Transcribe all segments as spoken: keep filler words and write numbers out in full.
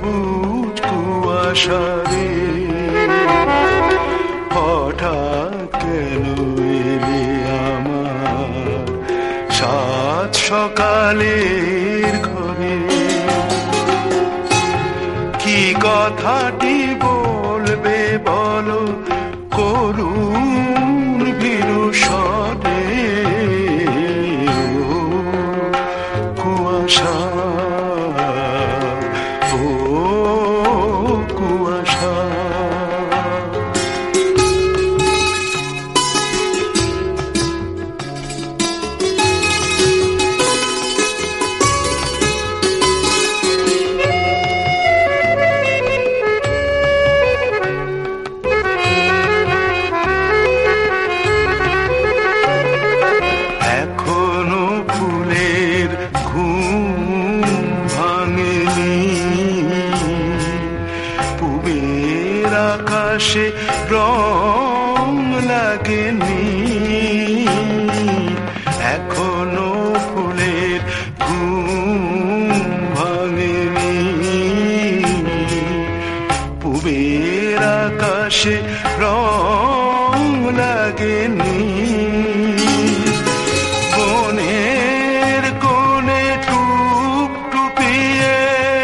সবুজ কুয়াশারে হঠাৎ কেন এলে আমার সাত সকালের ঘরে? কি কথাটি বলবে বলো করুণ ভীরু স্বরে? কুয়াশা, ও কুয়াশা। এখনো ফুলের ঘুম ভাঙেনি, পূবের আকাশে রং লাগেনি। এখনো ফুলের ঘুম ভাঙেনি, পূবের আকাশে রং লাগেনি। বনের কোণে টুপ টুপিয়ে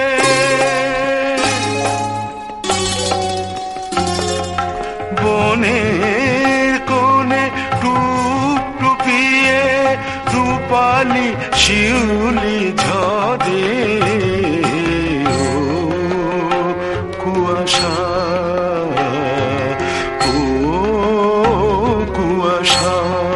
বনের কোণে টুপ টুপিয়ে রূপালি শিউলি ঝরে। ও কুয়াশা, ও কুয়াশা।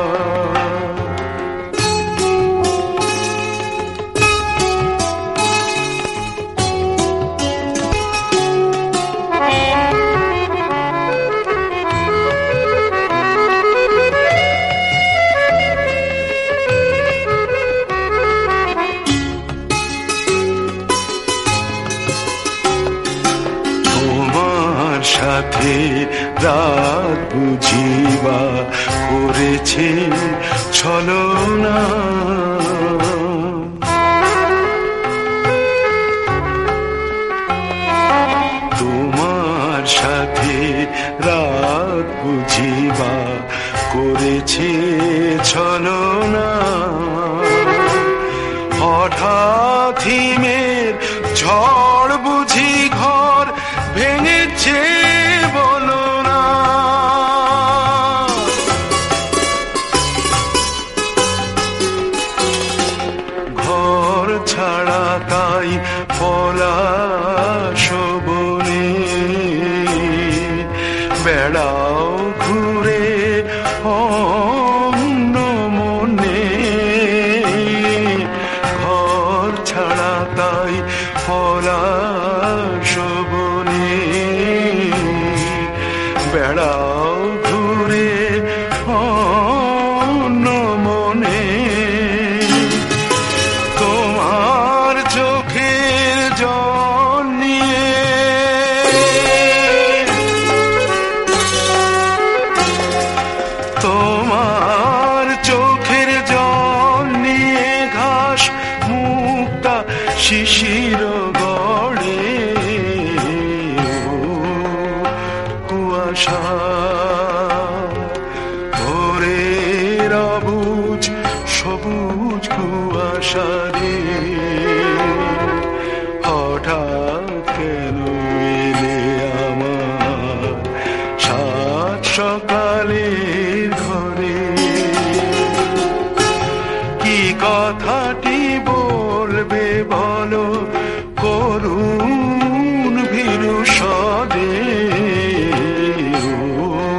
সাথে রাত বুঝিবা করেছে ছলনা, তোমার সাথে রাত বুঝিবা করেছে ছলনা। হঠাৎ হিমের ঝড় বুঝি ঘর ভেঙেছে বলো না? ঘর ছাড়া তাই পলাশ বনে বেড়াও ঘুরে অন্য মনে। ঘর ছাড়া তাই পলাশ বনে বেড়াও ঘুরে অন্য মনে। তোমার চোখের জল নিয়ে তোমার চোখের জল নিয়ে ঘাস মুক্তা শিশির গড়ে। কুয়াশা, ভোরের অবুঝ সবুজ কুয়াশারে হঠাৎ কেন এলে আমার সাত সকালের ঘরে? কি কথাটি বলবে বলো করুণ ভীরু স্বরে?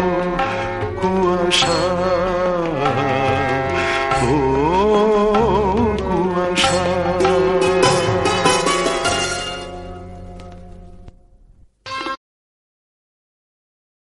কুয়াশা, ও